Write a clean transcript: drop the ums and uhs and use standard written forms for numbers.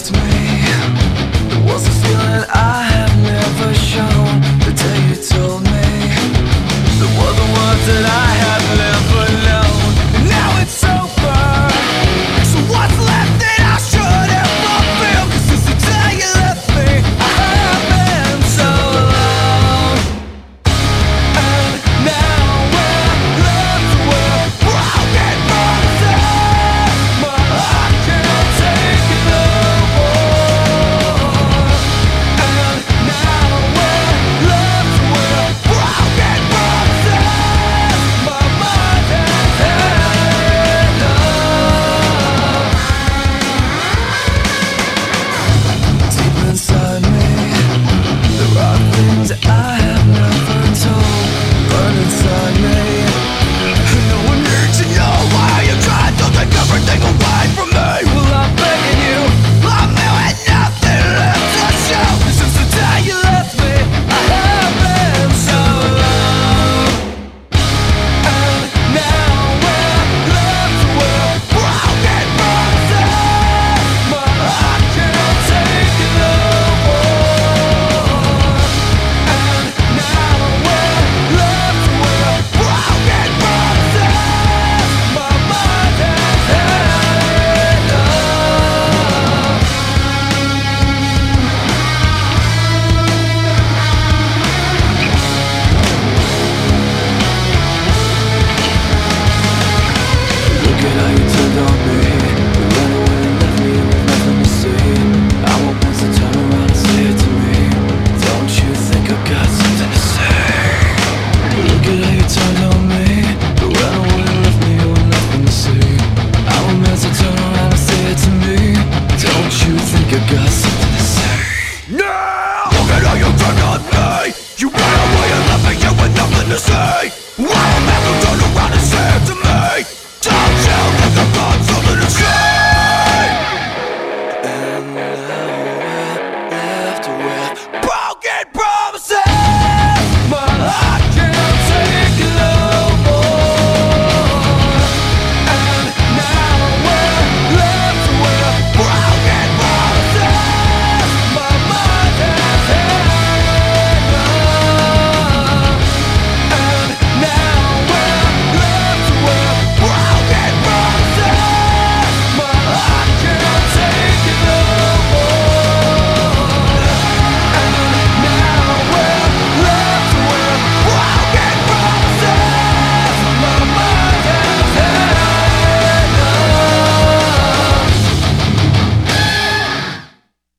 left me, there was a feeling I have never shown. The day you told me there were the words that I had never known. And now it's over, so what's left that I should ever feel? 'Cause since the day you left me, I have been so alone. And now we're left with broken promises. My heart can't take it no more. And now we're left with broken promises. My mind has had enough. Deep inside me, there are things I have never told. Burn inside me, no one needs to know why you tried to take everything away from me. Well, I'm begging you, I'm doing nothing left to show. Since the day you left me, I have been so alone. And now we're left with broken promises. My heart can't take it no more. And now we're left with broken promises. My mind has had enough. Look at how you turned on me. You ran away and left me with nothing to say. I want once to turn around and say it to me. Don't you think I've got something to say? Look at how you turned on me. You ran away and left me with nothing to say. I want meant to turn around and say it to me. Don't you think I've got something to say? Now! Look at how you turned on me. You ran away and left me here with nothing to say. I want meant to turn around and say it to me. Don't you think I've got something to say?